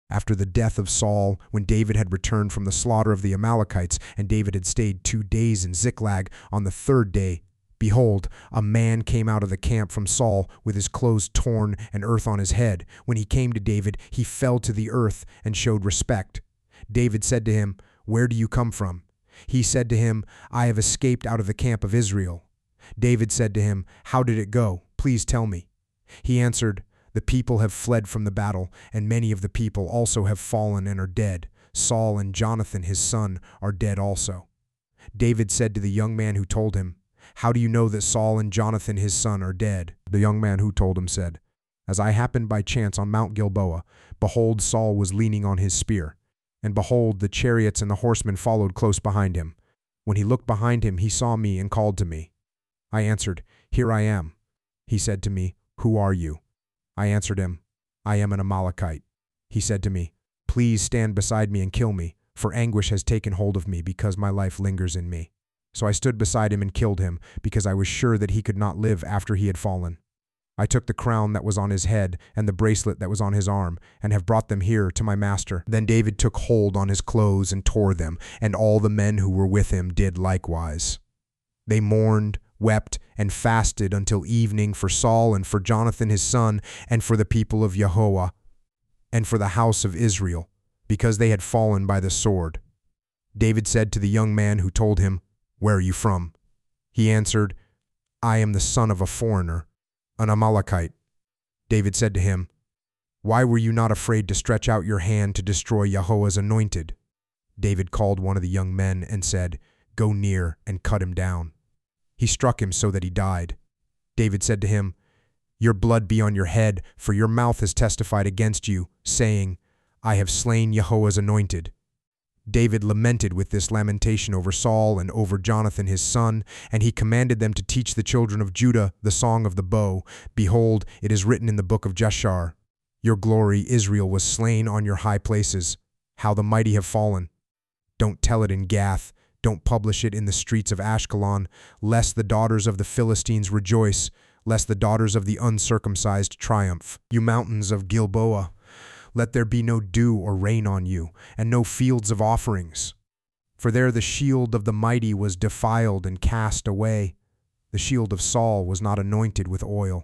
After the death of Saul, when David had returned from the slaughter of the Amalekites, and David had stayed 2 days in Ziklag, on the 3rd day, behold, a man came out of the camp from Saul with his clothes torn and earth on his head. When he came to David, he fell to the earth and showed respect. David said to him, "Where do you come from?" He said to him, "I have escaped out of the camp of Israel." David said to him, "How did it go? Please tell me." He answered, "The people have fled from the battle, and many of the people also have fallen and are dead. Saul and Jonathan his son are dead also." David said to the young man who told him, "How do you know that Saul and Jonathan his son are dead?" The young man who told him said, "As I happened by chance on Mount Gilboa, behold, Saul was leaning on his spear, and behold, the chariots and the horsemen followed close behind him. When he looked behind him, he saw me and called to me. I answered, 'Here I am.' He said to me, 'Who are you?' I answered him, 'I am an Amalekite.' He said to me, 'Please stand beside me and kill me, for anguish has taken hold of me because my life lingers in me.' So I stood beside him and killed him, because I was sure that he could not live after he had fallen. I took the crown that was on his head and the bracelet that was on his arm, and have brought them here to my master." Then David took hold on his clothes and tore them, and all the men who were with him did likewise. They mourned, wept, and fasted until evening for Saul and for Jonathan his son, and for the people of Yahweh, and for the house of Israel, because they had fallen by the sword. David said to the young man who told him, "Where are you from?" He answered, "I am the son of a foreigner, an Amalekite." David said to him, "Why were you not afraid to stretch out your hand to destroy Yahweh's anointed?" David called one of the young men and said, "Go near and cut him down." He struck him so that he died. David said to him, "Your blood be on your head, for your mouth has testified against you, saying, 'I have slain Yahweh's anointed.'" David lamented with this lamentation over Saul and over Jonathan his son, and he commanded them to teach the children of Judah the song of the bow. Behold, it is written in the book of Jashar, "Your glory, Israel, was slain on your high places. How the mighty have fallen." Don't tell it in Gath. Don't publish it in the streets of Ashkelon, lest the daughters of the Philistines rejoice, lest the daughters of the uncircumcised triumph. You mountains of Gilboa, let there be no dew or rain on you, and no fields of offerings. For there the shield of the mighty was defiled and cast away. The shield of Saul was not anointed with oil.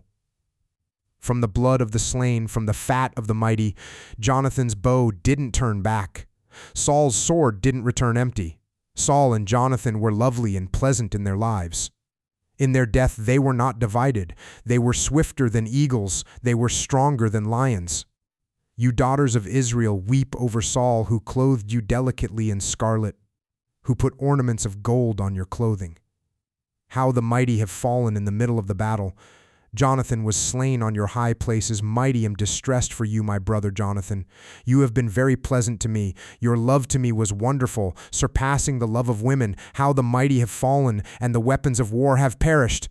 From the blood of the slain, from the fat of the mighty, Jonathan's bow didn't turn back. Saul's sword didn't return empty. Saul and Jonathan were lovely and pleasant in their lives. In their death they were not divided. They were swifter than eagles. They were stronger than lions. You daughters of Israel, weep over Saul, who clothed you delicately in scarlet, who put ornaments of gold on your clothing. How the mighty have fallen in the middle of the battle. Jonathan was slain on your high places. Mighty am distressed for you, my brother Jonathan. You have been very pleasant to me. Your love to me was wonderful, surpassing the love of women. How the mighty have fallen, and the weapons of war have perished.